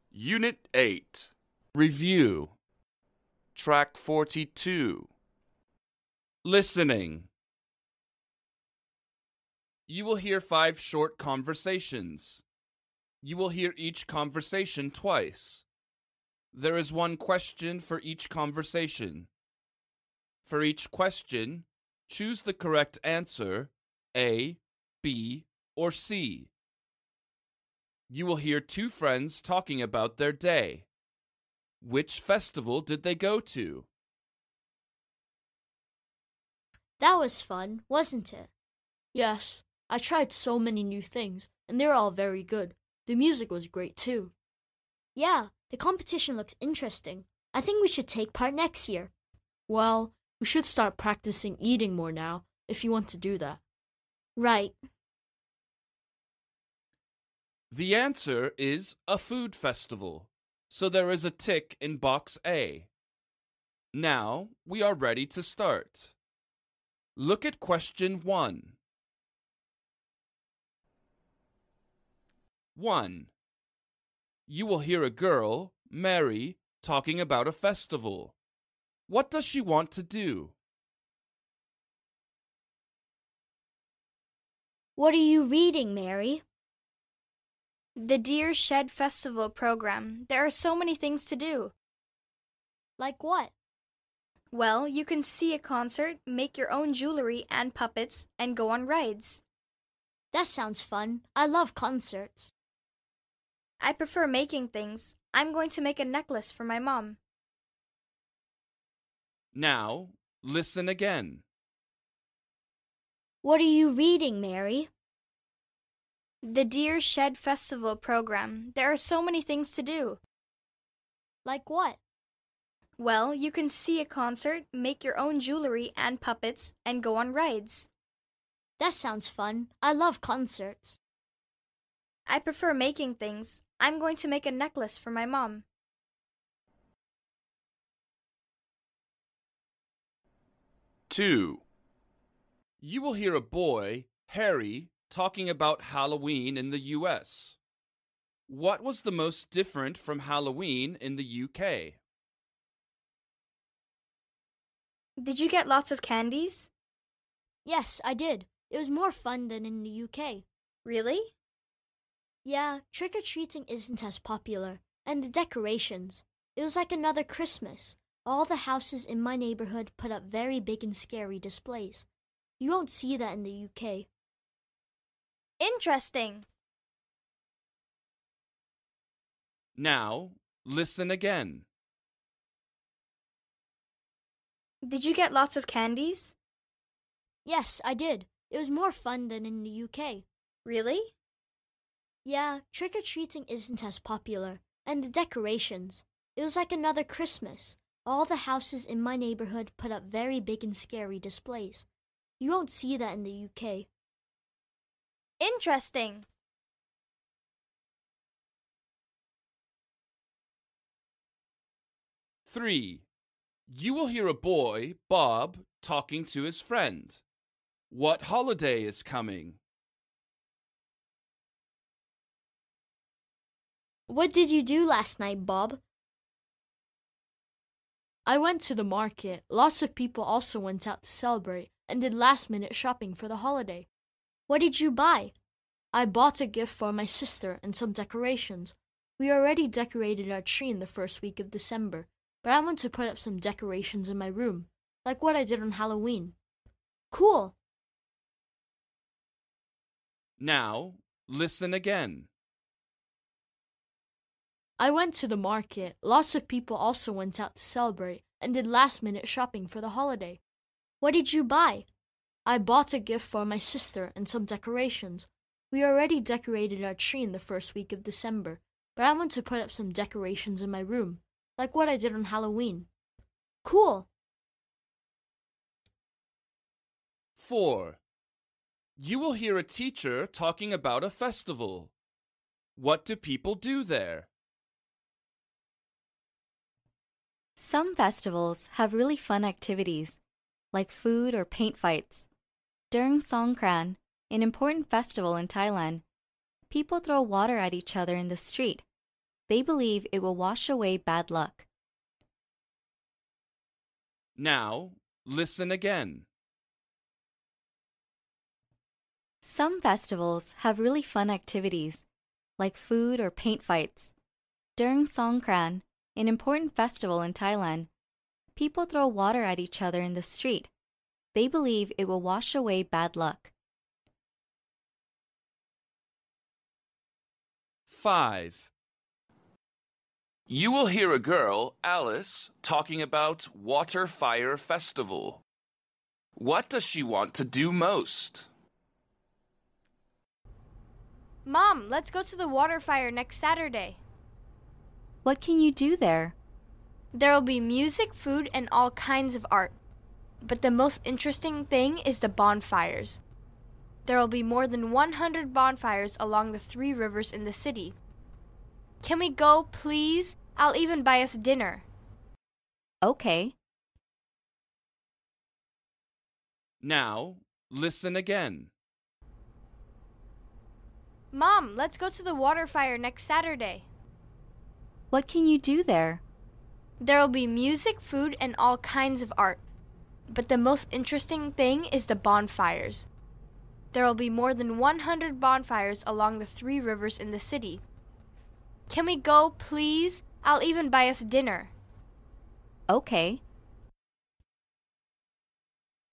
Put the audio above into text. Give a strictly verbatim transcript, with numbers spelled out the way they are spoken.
Unit eight. Review. Track forty-two. Listening. You will hear five short conversations. You will hear each conversation twice. There is one question for each conversation. For each question, choose the correct answer, A, B, or C. You will hear two friends talking about their day. Which festival did they go to? That was fun, wasn't it? Yes, I tried so many new things, and they're all very good. The music was great too. Yeah, the competition looks interesting. I think we should take part next year. Well, we should start practicing eating more now, if you want to do that. Right. The answer is a food festival, so there is a tick in box A. Now we are ready to start. Look at question one. one. You will hear a girl, Mary, talking about a festival. What does she want to do? What are you reading, Mary? The Deer Shed Festival program. There are so many things to do. Like what? Well, you can see a concert, make your own jewelry and puppets, and go on rides. That sounds fun. I love concerts. I prefer making things. I'm going to make a necklace for my mom. Now, listen again. What are you reading, Mary? The Deer Shed Festival program. There are so many things to do. Like what? Well, you can see a concert, make your own jewelry and puppets, and go on rides. That sounds fun. I love concerts. I prefer making things. I'm going to make a necklace for my mom. two. You will hear a boy, Harry, talking about Halloween in the U S. What was the most different from Halloween in the U K? Did you get lots of candies? Yes, I did. It was more fun than in the U K. Really? Yeah, trick-or-treating isn't as popular. And the decorations. It was like another Christmas. All the houses in my neighborhood put up very big and scary displays. You won't see that in the U K. Interesting. Now, listen again. Did you get lots of candies? Yes, I did. It was more fun than in the U K. Really? Yeah, trick-or-treating isn't as popular. And the decorations. It was like another Christmas. All the houses in my neighborhood put up very big and scary displays. You won't see that in the U K. Interesting. three. You will hear a boy, Bob, talking to his friend. What holiday is coming? What did you do last night, Bob? I went to the market. Lots of people also went out to celebrate and did last-minute shopping for the holiday. What did you buy? I bought a gift for my sister and some decorations. We already decorated our tree in the first week of December, but I want to put up some decorations in my room, like what I did on Halloween. Cool. Now, listen again. I went to the market. Lots of people also went out to celebrate and did last-minute shopping for the holiday. What did you buy? I bought a gift for my sister and some decorations. We already decorated our tree in the first week of December, but I want to put up some decorations in my room, like what I did on Halloween. Cool. four. You will hear a teacher talking about a festival. What do people do there? Some festivals have really fun activities, like food or paint fights. During Songkran, an important festival in Thailand, people throw water at each other in the street. They believe it will wash away bad luck. Now, listen again. Some festivals have really fun activities, like food or paint fights. During Songkran, an important festival in Thailand, people throw water at each other in the street. They believe it will wash away bad luck. Five. You will hear a girl, Alice, talking about Water Fire Festival. What does she want to do most? Mom, let's go to the water fire next Saturday. What can you do there? There will be music, food, and all kinds of art. But the most interesting thing is the bonfires. There will be more than one hundred bonfires along the three rivers in the city. Can we go, please? I'll even buy us dinner. Okay. Now, listen again. Mom, let's go to the water fire next Saturday. What can you do there? There will be music, food, and all kinds of art. But the most interesting thing is the bonfires. There will be more than one hundred bonfires along the three rivers in the city. Can we go, please? I'll even buy us dinner. Okay.